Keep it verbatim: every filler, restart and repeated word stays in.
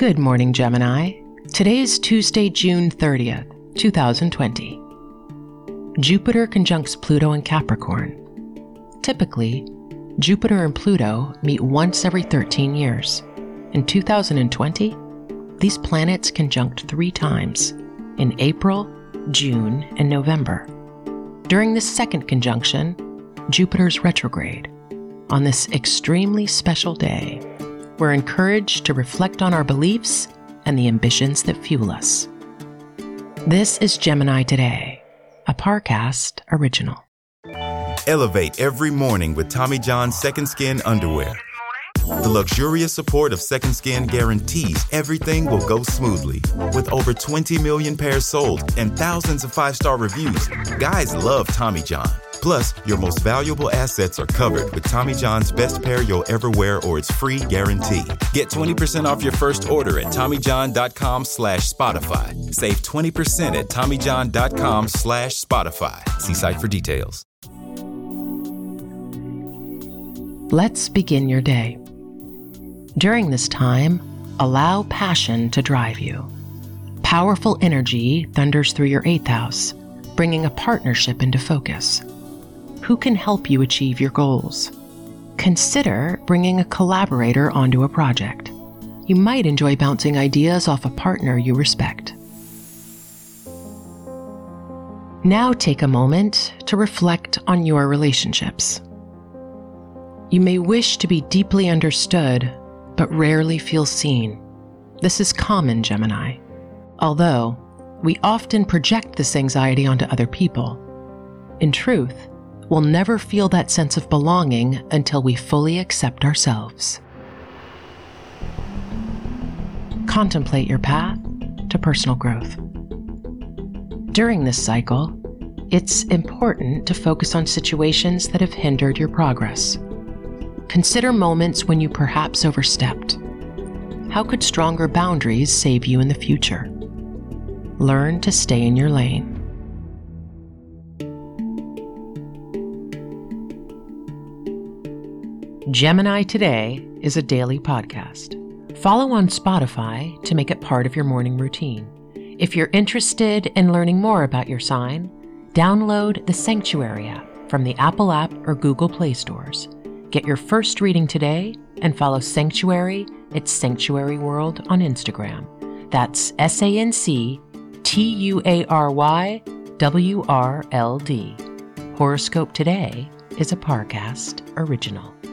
Good morning, Gemini. Today is Tuesday, June thirtieth, two thousand twenty. Jupiter conjuncts Pluto in Capricorn. Typically, Jupiter and Pluto meet once every thirteen years. In two thousand twenty, these planets conjunct three times, in April, June, and November. During this second conjunction, Jupiter's retrograde. On this extremely special day, we're encouraged to reflect on our beliefs and the ambitions that fuel us. This is Gemini Today, a Parcast original. Elevate every morning with Tommy John's Second Skin underwear. The luxurious support of Second Skin guarantees everything will go smoothly. With over twenty million pairs sold and thousands of five-star reviews, guys love Tommy John. Plus, your most valuable assets are covered with Tommy John's best pair you'll ever wear or its free guarantee. Get twenty percent off your first order at TommyJohn.com slash Spotify. Save twenty percent at TommyJohn.com slash Spotify. See site for details. Let's begin your day. During this time, allow passion to drive you. Powerful energy thunders through your eighth house, bringing a partnership into focus. Who can help you achieve your goals? Consider bringing a collaborator onto a project. You might enjoy bouncing ideas off a partner you respect. Now take a moment to reflect on your relationships. You may wish to be deeply understood, but rarely feel seen. This is common, Gemini. Although, we often project this anxiety onto other people. In truth, we'll never feel that sense of belonging until we fully accept ourselves. Contemplate your path to personal growth. During this cycle, it's important to focus on situations that have hindered your progress. Consider moments when you perhaps overstepped. How could stronger boundaries save you in the future? Learn to stay in your lane. Gemini Today is a daily podcast. Follow on Spotify to make it part of your morning routine. If you're interested in learning more about your sign, download the Sanctuary app from the Apple app or Google Play stores. Get your first reading today and follow Sanctuary at Sanctuary World on Instagram. That's S A N C T U A R Y W R L D. Horoscope Today is a Parcast original.